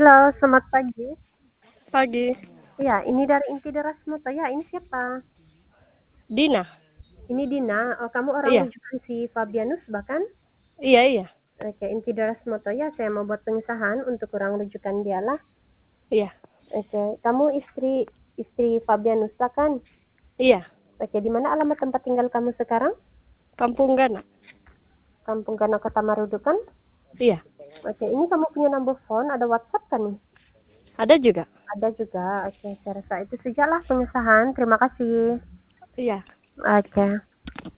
Halo, selamat pagi. Pagi. Iya, ini dari Inti Deras Moto. Ya, ini siapa? Dina. Ini Dina. Oh, kamu orang Iya. rujukan si Fabianus bahkan? Iya, iya. Oke, Inti Deras Moto. Ya, saya mau buat pengesahan untuk orang rujukan dialah. Iya. Oke, kamu istri Fabianus kan? Iya. Oke, di mana alamat tempat tinggal kamu sekarang? Kampung Gana. Kampung Gana Kota Marudu kan? Iya. Oke, ini kamu punya nomor phone, ada WhatsApp kan nih? Ada juga. Ada juga. Oke, saya rasa itu sajalah pengesahan. Terima kasih. Iya. Oke.